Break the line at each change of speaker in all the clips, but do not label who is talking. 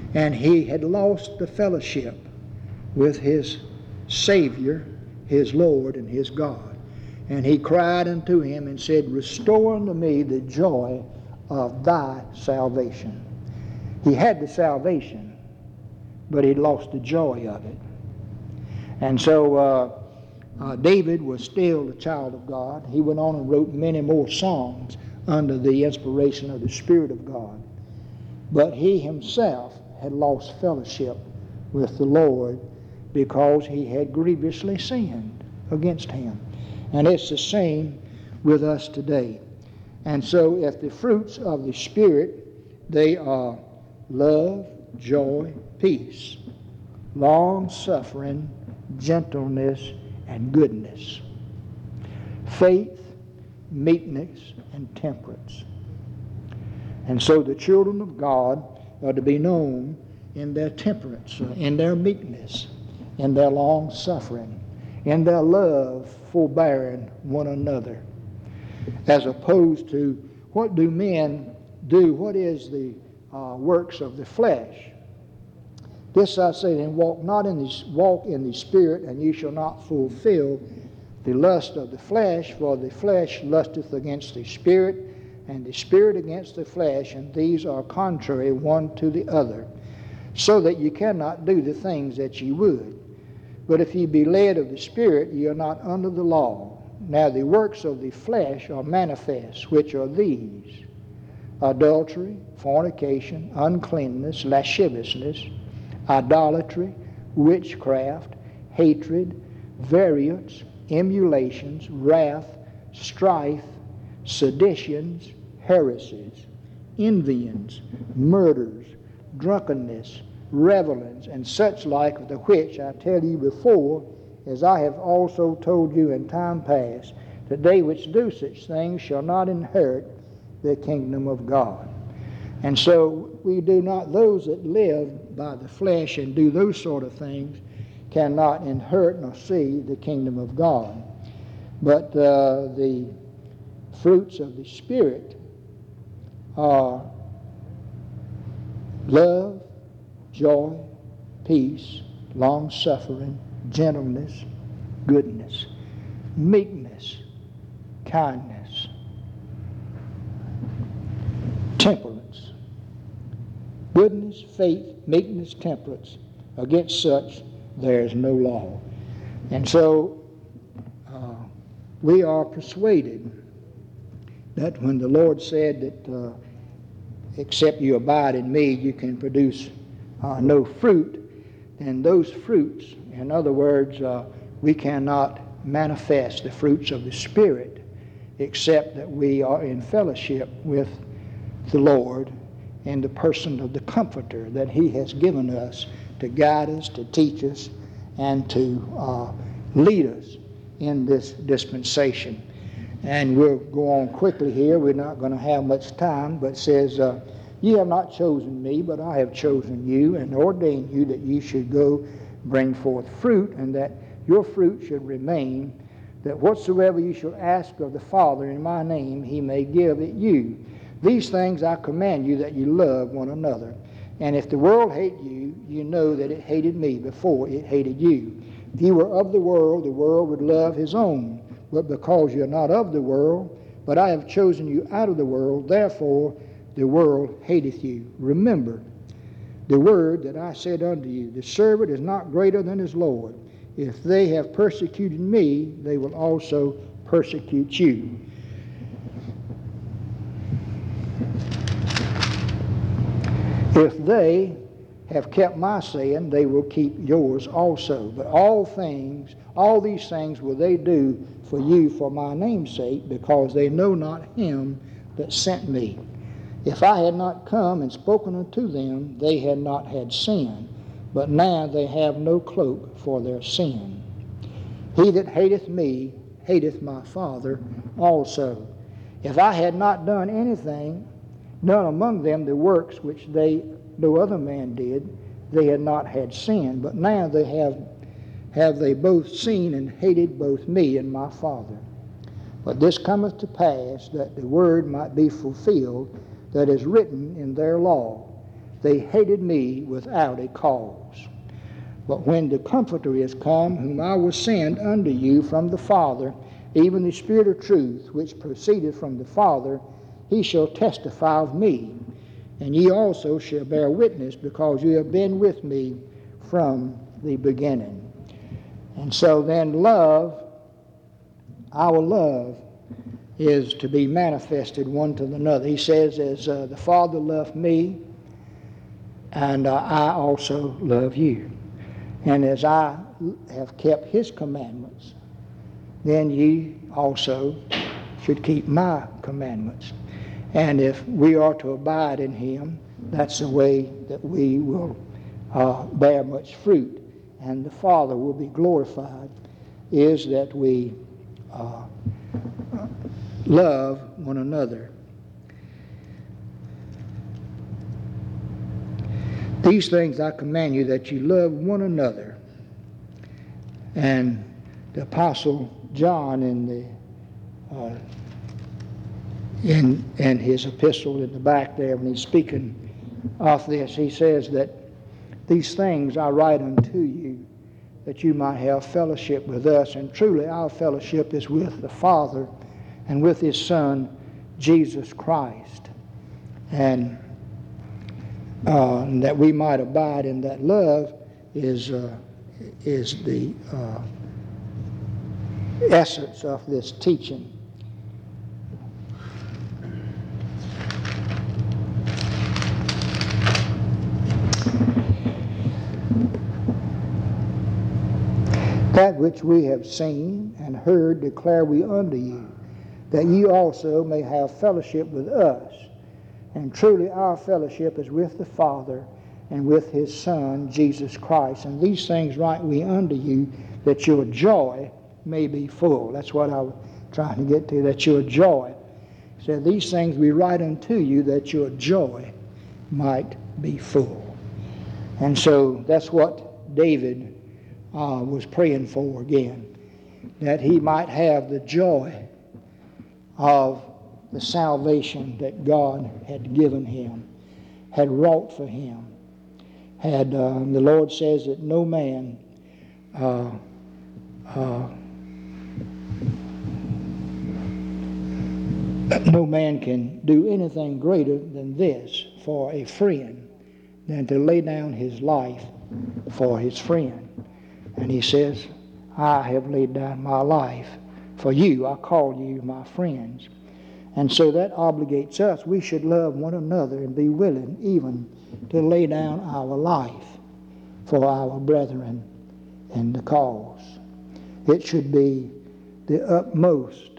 And he had lost the fellowship with his Savior, his Lord, and his God. And he cried unto him and said, Restore unto me the joy of thy salvation. He had the salvation, but he lost the joy of it. And so David was still a child of God. He went on and wrote many more songs under the inspiration of the Spirit of God. But he himself had lost fellowship with the Lord because he had grievously sinned against him. And it's the same with us today. And so if the fruits of the Spirit, they are love, joy, peace, long-suffering, gentleness, and goodness, faith, meekness, and temperance. And so the children of God are to be known in their temperance, in their meekness, in their long-suffering, in their love, forbearing one another, as opposed to what do men do? What is the works of the flesh? This I say, and walk in the Spirit, and ye shall not fulfill the lust of the flesh, for the flesh lusteth against the Spirit, and the Spirit against the flesh, and these are contrary one to the other, so that ye cannot do the things that ye would. But if ye be led of the Spirit, ye are not under the law. Now the works of the flesh are manifest, which are these: adultery, fornication, uncleanness, lasciviousness, idolatry, witchcraft, hatred, variance, emulations, wrath, strife, seditions, heresies, envyings, murders, drunkenness, revelings, and such like, of the which I tell you before, as I have also told you in time past, that they which do such things shall not inherit the kingdom of God. And so we do not, those that live by the flesh and do those sort of things cannot inherit nor see the kingdom of God. But the fruits of the Spirit are love, joy, peace, long-suffering, gentleness, goodness, meekness, kindness, temperance. Goodness, faith, meekness, temperance. Against such there is no law. And so we are persuaded that when the Lord said that except you abide in me, you can produce no fruit, then those fruits, in other words, we cannot manifest the fruits of the Spirit except that we are in fellowship with the Lord in the person of the Comforter that He has given us to guide us, to teach us, and to lead us in this dispensation. And we'll go on quickly here. We're not going to have much time, but it says, ye have not chosen me, but I have chosen you and ordained you that ye should go bring forth fruit, and that your fruit should remain, that whatsoever you shall ask of the Father in my name, he may give it you. These things I command you, that you love one another. And if the world hate you, you know that it hated me before it hated you. If you were of the world would love his own. But because you are not of the world, but I have chosen you out of the world, therefore the world hateth you. Remember the word that I said unto you, the servant is not greater than his Lord. If they have persecuted me, they will also persecute you. If they have kept my saying, they will keep yours also. But all these things will they do for you for my name's sake, because they know not him that sent me. If I had not come and spoken unto them, they had not had sin. But now they have no cloak for their sin. He that hateth me hateth my Father also. If I had not done anything, none among them the works which no other man did, they had not had sin. But now they have they both seen and hated both me and my Father. But this cometh to pass, that the word might be fulfilled that is written in their law, they hated me without a cause. But when the Comforter is come, whom I will send unto you from the Father, even the Spirit of truth, which proceedeth from the Father, he shall testify of me. And ye also shall bear witness, because you have been with me from the beginning. And so then love, our love, is to be manifested one to another. He says, as the Father loved me, and I also love you. And as I have kept his commandments, then ye also should keep my commandments. And if we are to abide in him, that's the way that we will bear much fruit, and the Father will be glorified, is that we love one another. These things I command you, that you love one another. And the Apostle John in his epistle in the back there, when he's speaking of this, he says that these things I write unto you, that you might have fellowship with us. And truly our fellowship is with the Father and with his Son, Jesus Christ. And that we might abide in that love is the essence of this teaching. That which we have seen and heard declare we unto you, that ye also may have fellowship with us. And truly our fellowship is with the Father and with his Son, Jesus Christ. And these things write we unto you, that your joy may be full. That's what I was trying to get to, that your joy. He said, these things we write unto you, that your joy might be full. And so that's what David was praying for again, that he might have the joy of the salvation that God had given him, had wrought for him. Had the Lord says that no man can do anything greater than this for a friend, than to lay down his life for his friend. And he says, I have laid down my life for you. I call you my friends. And so that obligates us. We should love one another and be willing even to lay down our life for our brethren in the cause. It should be the utmost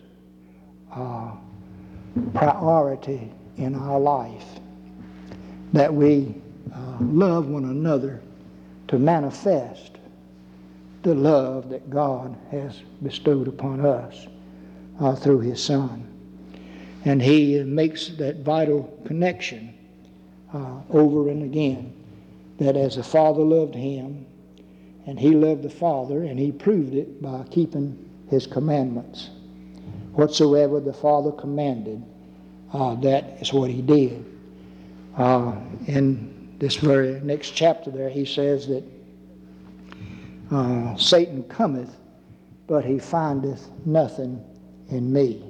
priority in our life that we love one another to manifest the love that God has bestowed upon us through his Son. And he makes that vital connection over and again, that as the Father loved him, and he loved the Father, and he proved it by keeping his commandments. Whatsoever the Father commanded, that is what he did. In this very next chapter there, he says that Satan cometh, but he findeth nothing in me.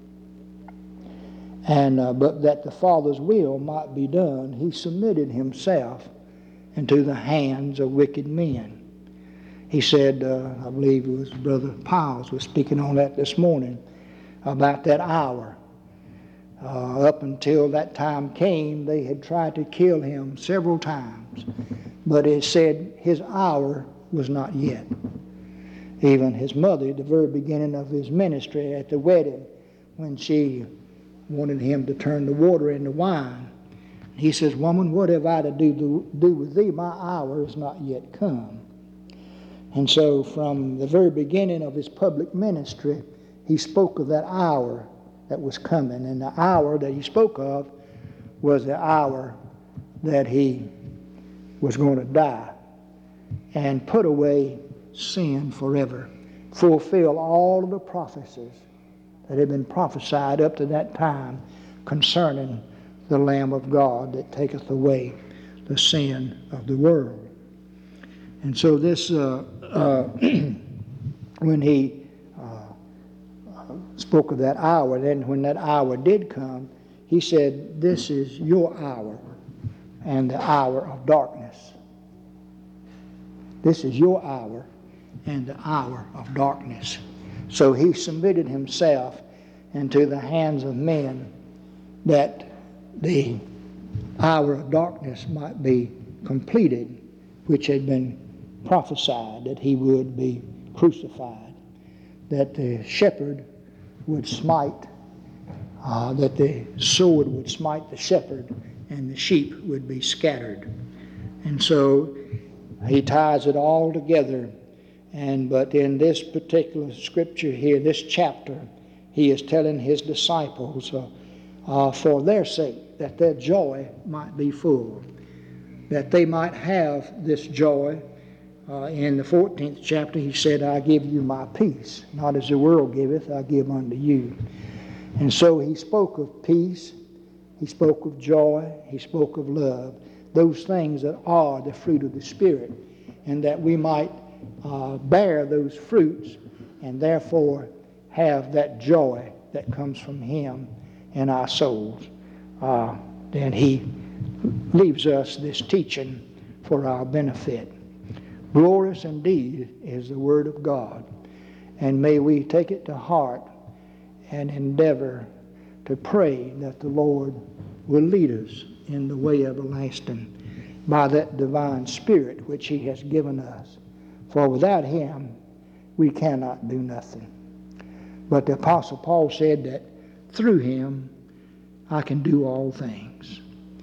And but that the Father's will might be done, he submitted himself into the hands of wicked men. He said, I believe it was Brother Piles was speaking on that this morning, about that hour. Up until that time came, they had tried to kill him several times, but it said his hour was not yet. Even his mother, at the very beginning of his ministry at the wedding, when she wanted him to turn the water into wine, he says, woman, what have I to do with thee? My hour is not yet come. And so from the very beginning of his public ministry, he spoke of that hour that was coming. And the hour that he spoke of was the hour that he was going to die and put away sin forever, fulfill all of the prophecies that had been prophesied up to that time concerning the Lamb of God that taketh away the sin of the world. And so this, when he spoke of that hour, then when that hour did come, he said, this is your hour and the hour of darkness. This is your hour and the hour of darkness. So he submitted himself into the hands of men that the hour of darkness might be completed, which had been prophesied, that he would be crucified, that the shepherd would smite, that the sword would smite the shepherd and the sheep would be scattered. And so he ties it all together. But in this particular scripture here, this chapter, he is telling his disciples for their sake, that their joy might be full, that they might have this joy. In the 14th chapter, he said, I give you my peace, not as the world giveth, I give unto you. And so he spoke of peace, he spoke of joy, he spoke of love, those things that are the fruit of the Spirit, and that we might bear those fruits and therefore have that joy that comes from him in our souls. Then he leaves us this teaching for our benefit. Glorious indeed is the Word of God, and may we take it to heart and endeavor to pray that the Lord will lead us in the way everlasting by that divine Spirit which he has given us. For without him we cannot do nothing. But the Apostle Paul said that through him I can do all things.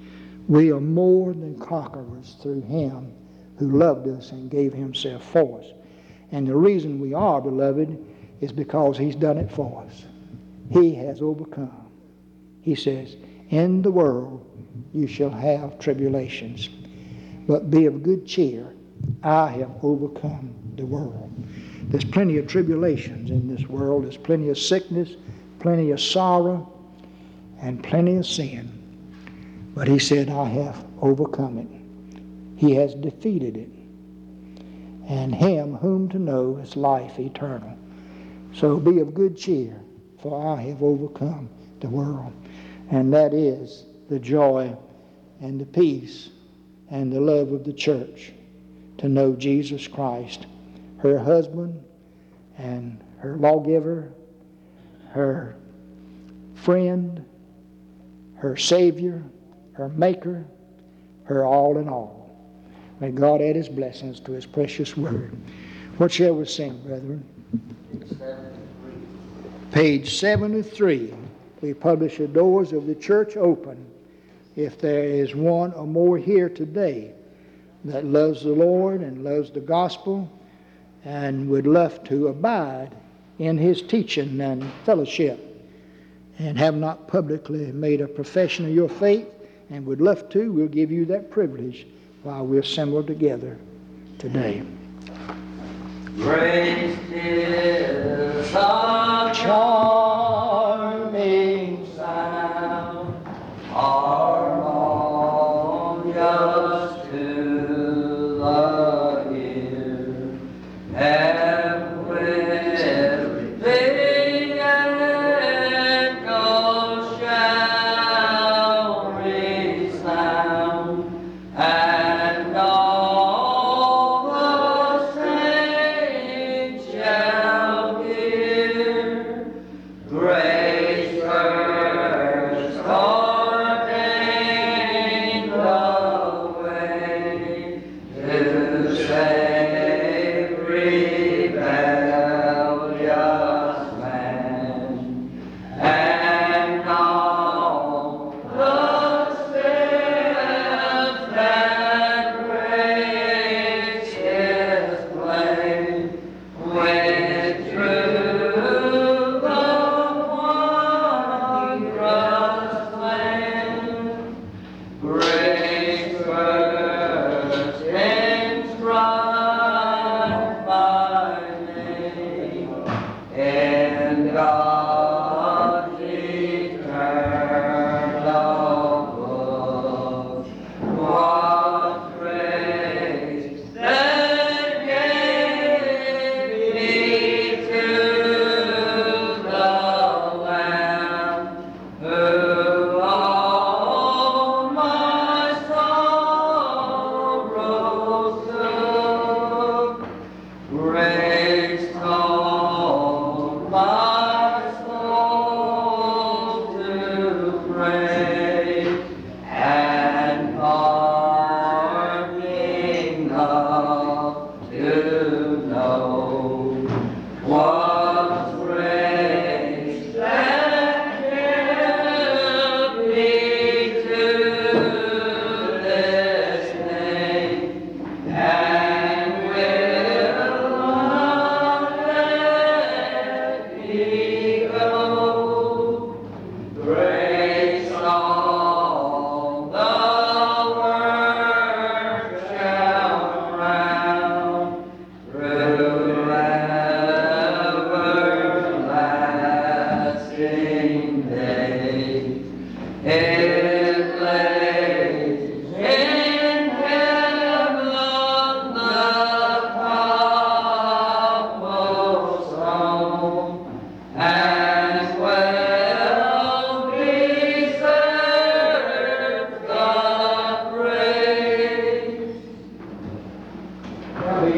We are more than conquerors through him who loved us and gave himself for us. And the reason we are, beloved, is because he's done it for us. He has overcome. He says, in the world you shall have tribulations, but be of good cheer. I have overcome the world. There's plenty of tribulations in this world. There's plenty of sickness, plenty of sorrow, and plenty of sin. But he said, I have overcome it. He has defeated it. And him whom to know is life eternal. So be of good cheer, for I have overcome the world. And that is the joy and the peace and the love of the church, to know Jesus Christ, her husband and her lawgiver, her friend, her Savior, her Maker, her all in all. May God add his blessings to his precious word. What shall we sing, brethren? Page 73. We publish the doors of the church open. If there is one or more here today that loves the Lord and loves the gospel and would love to abide in his teaching and fellowship and have not publicly made a profession of your faith and would love to, we'll give you that privilege while we're assembled together today.
Grace is a charming sound, harmonious to the ear, and with the echoes shall resound, and all the saints shall hear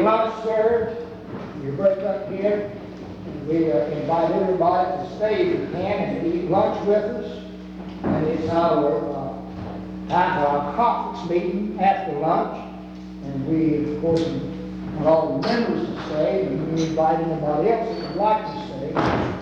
lunch served. You break up here. We invite everybody to stay if you can and eat lunch with us. And it's our time for our conference meeting after lunch. And we, of course, want all the members to stay, and we invite anybody else that would like to stay.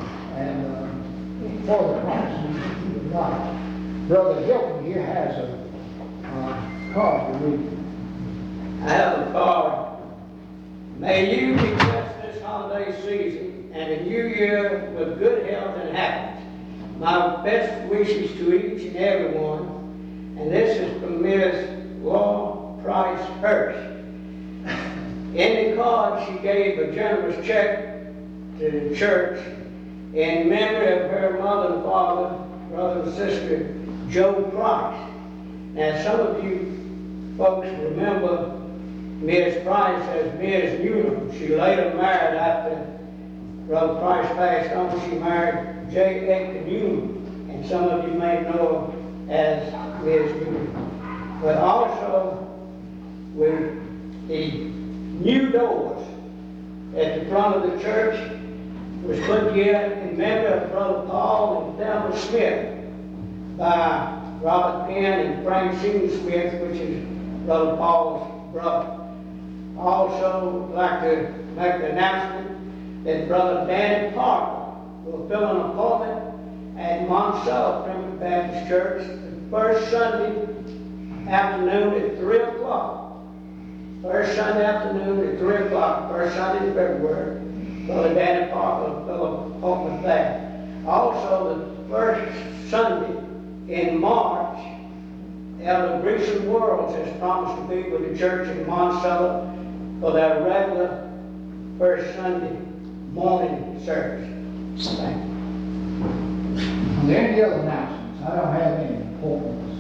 And for the conference meeting, if you would like. Brother Hilton here has a card to read.
I have a card. May you be blessed this holiday season and a new year with good health and happiness. My best wishes to each and every one. And this is from Ms. Laura Price Hirsch. In the card, she gave a generous check to the church in memory of her mother and father, brother and sister, Joe Price. Now, some of you folks remember Ms. Price as Ms. Newman. She later married after Brother Price passed on. She married J. Edgar Newman, and some of you may know her as Ms. Newman. But also, with the new doors at the front of the church was put together in memory of Brother Paul and Thelma Smith by Robert Penn and Francine Smith, which is Brother Paul's brother. I also would like to make the announcement that Brother Danny Parker will fill an appointment at Monticello Primitive Baptist Church the first Sunday afternoon at 3 o'clock. First Sunday afternoon at 3 o'clock, first Sunday in February. Brother Danny Parker will fill an appointment there. Also, the first Sunday in March, Elder Greason Worlds has promised to be with the church in Monticello for their regular first Sunday morning service. Thank you.
Are there any other announcements? I don't have any appointments.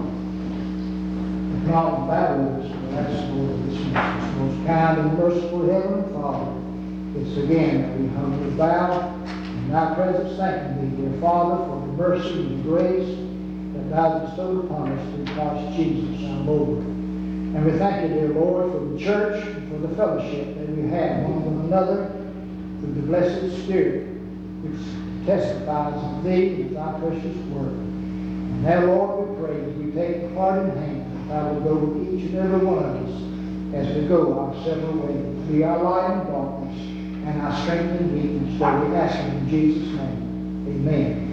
If not, the Bible is for that's Lord this most kind and merciful Heavenly Father. It's again that we humbly bow in thy presence, thanking thee, dear Father, for the mercy and the grace that thou hast bestowed upon us through Christ Jesus our Lord. And we thank you, dear Lord, for the church and for the fellowship that we have one with another through the blessed Spirit, which testifies of thee with thy precious word. And now, Lord, we pray as we take the part in hand, that thou will go with each and every one of us as we go our several ways. Be our light in darkness and our strength in weakness. So we ask you in Jesus' name. Amen.